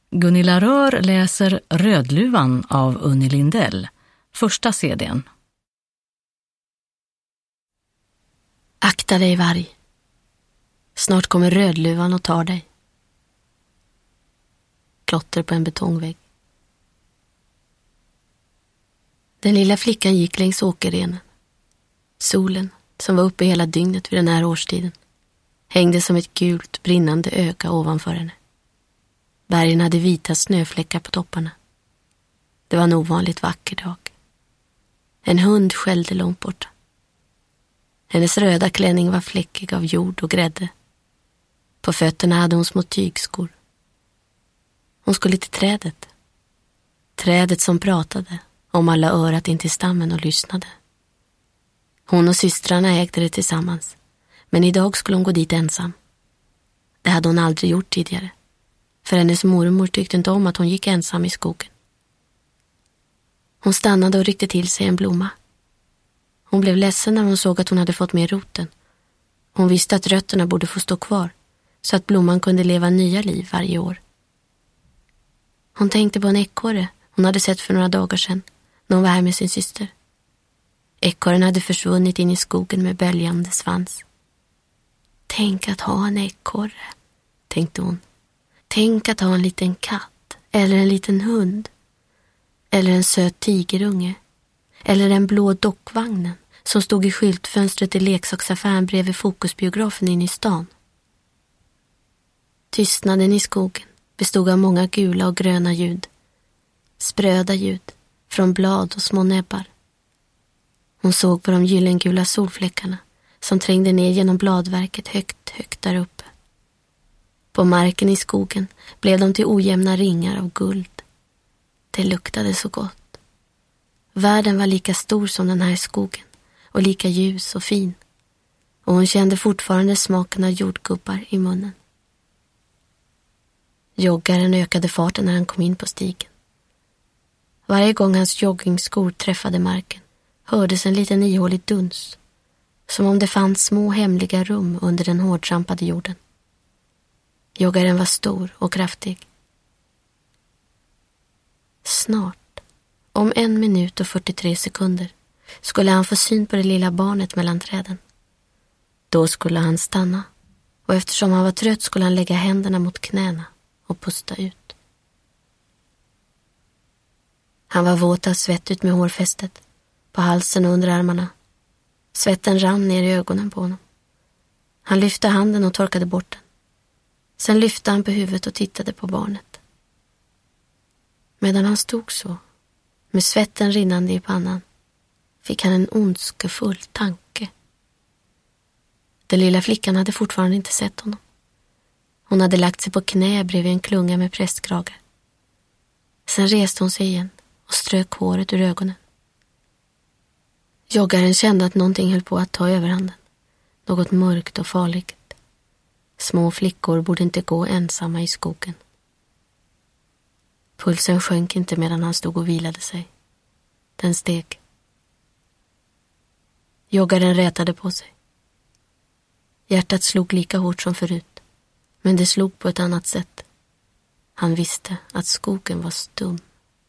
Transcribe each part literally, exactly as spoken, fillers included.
Gunilla Rör läser Rödluvan av Unni Lindell, första C D:n. Akta dig, varg. Snart kommer Rödluvan och tar dig. Klotter på en betongvägg. Den lilla flickan gick längs åkerrenen. Solen, som var uppe hela dygnet vid den här årstiden, hängde som ett gult, brinnande öga ovanför henne. Bergen hade vita snöfläckar på topparna. Det var en ovanligt vacker dag. En hund skällde långt borta. Hennes röda klänning var fläckig av jord och grädde. På fötterna hade hon små tygskor. Hon skulle till trädet. Trädet som pratade, om alla örat in till stammen och lyssnade. Hon och systrarna ägde det tillsammans, men idag skulle hon gå dit ensam. Det hade hon aldrig gjort tidigare, för hennes mormor tyckte inte om att hon gick ensam i skogen. Hon stannade och ryckte till sig en blomma. Hon blev ledsen när hon såg att hon hade fått med roten. Hon visste att rötterna borde få stå kvar, så att blomman kunde leva nya liv varje år. Hon tänkte på en ekorre hon hade sett för några dagar sedan, när hon var här med sin syster. Ekorren hade försvunnit in i skogen med böljande svans. Tänk att ha en ekorre, tänkte hon. Tänk att ha en liten katt, eller en liten hund, eller en söt tigerunge, eller en blå dockvagnen som stod i skyltfönstret i leksaksaffären bredvid fokusbiografen in i stan. Tystnaden i skogen bestod av många gula och gröna ljud. Spröda ljud från blad och små näbbar. Hon såg på de gyllengula solfläckarna som trängde ner genom bladverket högt, högt där uppe. På marken i skogen blev de till ojämna ringar av guld. Det luktade så gott. Världen var lika stor som den här skogen och lika ljus och fin. Och hon kände fortfarande smaken av jordgubbar i munnen. Joggaren ökade farten när han kom in på stigen. Varje gång hans joggingskor träffade marken hördes en liten ihålig duns, som om det fanns små hemliga rum under den hårdtrampade jorden. Joggaren var stor och kraftig. Snart, om en minut och fyrtiotre sekunder, skulle han få syn på det lilla barnet mellan träden. Då skulle han stanna, och eftersom han var trött skulle han lägga händerna mot knäna och pusta ut. Han var våt av svett ut med hårfästet, på halsen och under armarna. Svetten rann ner i ögonen på honom. Han lyfte handen och torkade bort den. Sen lyfte han på huvudet och tittade på barnet. Medan han stod så, med svetten rinnande i pannan, fick han en ondskefull tanke. Den lilla flickan hade fortfarande inte sett honom. Hon hade lagt sig på knä bredvid en klunga med prästkragar. Sen reste hon sig igen och strök håret ur ögonen. Joggaren kände att någonting höll på att ta överhanden. Något mörkt och farligt. Små flickor borde inte gå ensamma i skogen. Pulsen sjönk inte medan han stod och vilade sig. Den steg. Joggaren rätade på sig. Hjärtat slog lika hårt som förut, men det slog på ett annat sätt. Han visste att skogen var stum.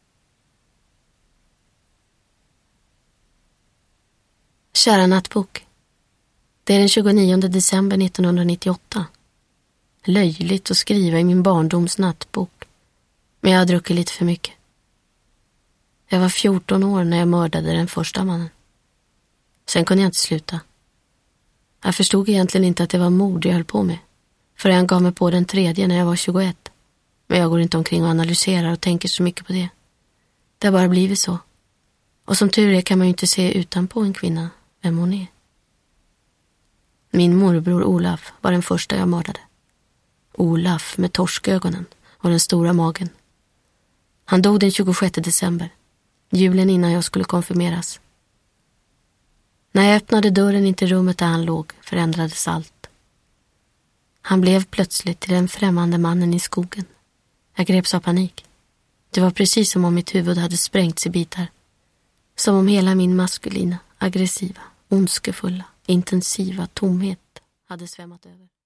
Kära nattbok. Det är den tjugonionde december nittonhundranittioåtta. Löjligt att skriva i min barndoms nattbok. Men jag har druckit lite för mycket. Jag var fjorton år när jag mördade den första mannen. Sen kunde jag inte sluta. Jag förstod egentligen inte att det var mord jag höll på med. För jag gav mig på den tredje när jag var tjugoett. Men jag går inte omkring och analyserar och tänker så mycket på det. Det har bara blivit så. Och som tur är kan man ju inte se utanpå en kvinna vem hon är. Min morbror Olaf var den första jag mördade. Olaf med torskögonen och den stora magen. Han dog den tjugosjätte december, julen innan jag skulle konfirmeras. När jag öppnade dörren in till rummet där han låg förändrades allt. Han blev plötsligt till den främmande mannen i skogen. Jag greps av panik. Det var precis som om mitt huvud hade sprängts i bitar. Som om hela min maskulina, aggressiva, ondskefulla, intensiva tomhet hade svämmat över.